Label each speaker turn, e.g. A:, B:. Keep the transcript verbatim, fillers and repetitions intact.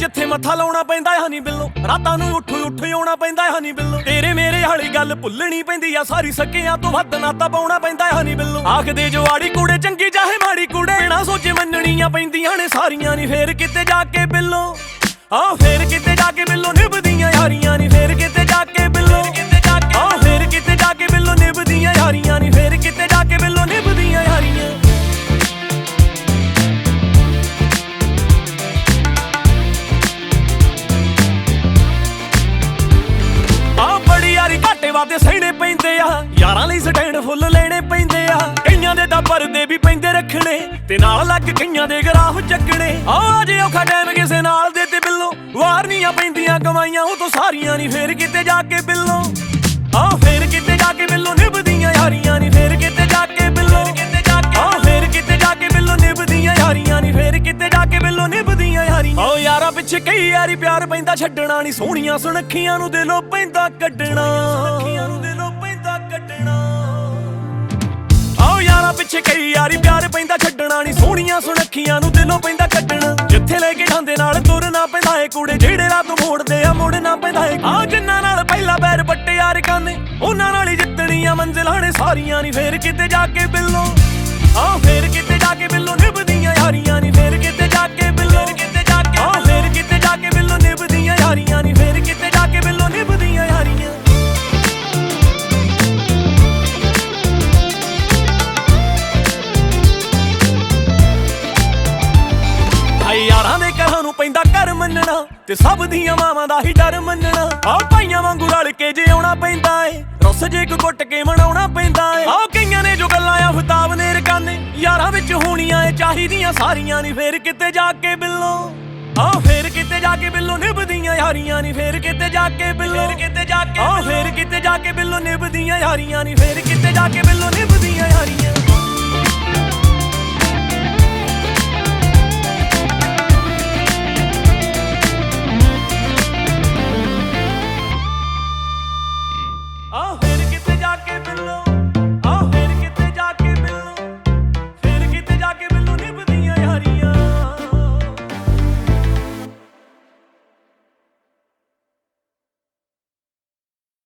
A: ਜਿੱਥੇ ਮੱਥਾ ਲਾਉਣਾ ਪੈਂਦਾ ਹਨੀ ਬਿੱਲੋ, ਰਾਤਾਂ ਨੂੰ ਉੱਠ ਉੱਠ ਆਉਣਾ ਪੈਂਦਾ ਹਨੀ ਬਿੱਲੋ। ਤੇਰੇ ਮੇਰੇ ਵਾਲੀ ਗੱਲ ਭੁੱਲਣੀ ਪੈਂਦੀ ਆ, ਸਾਰੀ ਸਕਿਆਂ ਤੋਂ ਵੱਧ ਨਾਤਾ ਪਾਉਣਾ ਪੈਂਦਾ ਹਨੀ ਬਿੱਲੋ। ਆਖਦੇ ਜਵਾੜੀ ਕੁੜੇ ਚੰਗੀ ਚਾਹੇ ਮਾੜੀ ਕੁੜੇ, ਬਿਨਾਂ ਸੋਚੇ ਮੰਨਣੀਆਂ ਪੈਂਦੀਆਂ ਨੇ ਸਾਰੀਆਂ ਨੀ। ਫੇਰ ਕਿਤੇ ਜਾ ਕੇ ਬਿੱਲੋ, ਆਹ ਫੇਰ ਕਿਤੇ ਜਾ ਕੇ ਬਿੱਲੋ ਨਿਭਦੀਆਂ ਯਾਰੀਆਂ ਨੀ। ਫੇਰ ਕਿਤੇ ਜਾ ਕੇ ਬਿੱਲੋ, ਆਹ ਫੇਰ ਕਿਤੇ ਜਾ ਕੇ ਬਿੱਲੋ ਨਿਭਦੀਆਂ ਯਾਰੀਆਂ ਨੀ। ਫੇਰ ਕਿਤੇ ਜਾ ਕੇ ਬਿੱਲੋ ਨਿਭਦੀਆਂ ਯਾਰੀਆਂ। ਘਾਟੇ ਵਾਦੇ ਸਹਿਣੇ ਪੈਂਦੇ ਆ, ਯਾਰਾਂ ਲਈ ਸਟੈਂਡ ਫੁੱਲ ਲੈਣੇ ਪੈਂਦੇ ਆ। ਕਈਆਂ ਦੇ ਤਾਂ ਪਰਦੇ ਵੀ ਪੈਂਦੇ ਰੱਖਣੇ, ਤੇ ਨਾਲ ਲੱਗ ਕਈਆਂ ਦੇ ਗਰਾਫ ਚੱਕਣੇ। ਆ ਜੇ ਔਖਾ ਟਾਈਮ ਕਿਸੇ ਨਾਲ ਦੇ ਤੇ ਬਿੱਲੋ, ਵਾਰਨੀਆਂ ਪੈਂਦੀਆਂ ਕਮਾਈਆਂ ਉਹ ਤੋਂ ਸਾਰੀਆਂ ਨੀ। ਫੇਰ ਕਿਤੇ ਜਾ ਕੇ ਬਿੱਲੋ, ਆ ਫੇਰ ਕਿਤੇ ਜਾ ਕੇ ਬਿੱਲੋ ਨਿਭਦੀਆਂ ਯਾਰੀਆਂ ਨੀ। ਫੇਰ ਕਿਤੇ ਜਾ ਕੇ ਬਿੱਲੋ, ਆ ਫੇਰ ਕਿਤੇ ਜਾ ਕੇ ਬਿੱਲੋ ਨਿਭਦੀਆਂ ਯਾਰੀਆਂ ਨੀ। ਫੇਰ ਕਿਤੇ ਜਾ ਕੇ ਬਿੱਲੋ ਨਿਭਦੀਆਂ ਯਾਰੀਆਂ। ਓ ਯਾਰਾਂ ਪਿੱਛੇ ਕਈ ਯਾਰੀ ਪਿਆਰ ਪੈਂਦਾ ਛੱਡਣਾ ਨੀ, ਸੋਹਣੀਆਂ ਸੁਣਖੀਆਂ ਨੂੰ ਦਿਲੋਂ ਪੈਂਦਾ ਕੱਢਣਾ। ਆਓ ਯਾਰਾਂ ਪਿੱਛੇ ਕਈ ਯਾਰੀ ਪਿਆਰ ਪੈਂਦਾ ਛੱਡਣਾ ਨੀ, ਸੋਹਣੀਆਂ ਸੁਣਖੀਆਂ ਨੂੰ ਦਿਲੋਂ ਪੈਂਦਾ ਕੱਢਣਾ। ਜਿੱਥੇ ਲੈ ਕੇ ਜਾਂਦੇ ਨਾਲ ਤੁਰਨਾ ਪੈਂਦਾ ਏ ਕੁੜੇ, ਜਿਹੜੇ ਰਾਤ ਮੋੜਦੇ ਆ ਮੁੜਨਾ ਪੈਂਦਾ ਏ। ਆ ਜਿੰਨਾਂ ਨਾਲ ਪਹਿਲਾ ਪੈਰ ਪੱਟੇ ਯਾਰ ਕਾਨੇ, ਉਹਨਾਂ ਨਾਲ ਹੀ ਜਿੱਤਣੀਆਂ ਮੰਜ਼ਿਲਾਂ ਨੇ ਸਾਰੀਆਂ ਨੀ। ਫੇਰ ਕਿਤੇ ਜਾ ਕੇ ਬਿੱਲੋ, ਆ ਫੇਰ ਕਿਤੇ ਜਾ ਕੇ ਬਿੱਲੋ ਨਿਭਦੀਆਂ ਯਾਰੀਆਂ ਨੀ। ਫੇਰ ਕਿਤੇ ਜਾ ਕੇ ਬਿੱਲੋ, ਆ ਫੇਰ ਕਿਤੇ ਜਾ ਕੇ ਬਿੱਲੋ ਨਿਭਦੀਆਂ ਯਾਰੀਆਂ ਨੀ। ਫੇਰ ਕਿਤੇ ਜਾ ਕੇ ਬਿੱਲੋ ਨਿਭਦੀਆਂ ਯਾਰੀਆਂ। ਯਾਰਾਂ ਦੇ ਘਰਾਂ ਨੂੰ ਪੈਂਦਾ ਘਰ ਮੰਨਣਾ, ਤੇ ਸਭ ਦੀਆਂ ਮਾਵਾਂ ਦਾ ਹੀ ਡਰ ਮੰਨਣਾ। ਆ ਭਾਈਆਂ ਵਾਂਗੂ ਰਲ ਕੇ ਜੇ ਆਉਣਾ ਪੈਂਦਾ ਏ, ਰੁੱਸ ਜੇ ਇੱਕ ਗੁੱਟ ਕੇ ਮਨਾਉਣਾ ਪੈਂਦਾ ਏ। ਆ ਕਈਆਂ ਨੇ ਜੋ ਗੱਲਾਂ ਆ ਫਤਾਬ ਨੇ ਰਕਾਨੇ, ਯਾਰਾਂ ਵਿੱਚ ਹੋਣੀਆਂ ਏ ਚਾਹੀਦੀਆਂ ਸਾਰੀਆਂ ਨੀ। ਫੇਰ ਕਿਤੇ ਜਾ ਕੇ ਬਿੱਲੋ, ਆ ਫੇਰ ਕਿਤੇ ਜਾ ਕੇ ਬਿੱਲੋ ਨਿਭਦੀਆਂ ਯਾਰੀਆਂ ਨੀ। ਫੇਰ ਕਿਤੇ ਜਾ ਕੇ ਬਿੱਲੋ, ਆ ਫੇਰ ਕਿਤੇ ਜਾ ਕੇ ਬਿੱਲੋ ਨਿਭਦੀਆਂ ਯਾਰੀਆਂ ਨੀ। ਫੇਰ ਕਿਤੇ ਜਾ ਕੇ ਬਿੱਲੋ ਨਿਭਦੀਆਂ ਯਾਰੀਆਂ।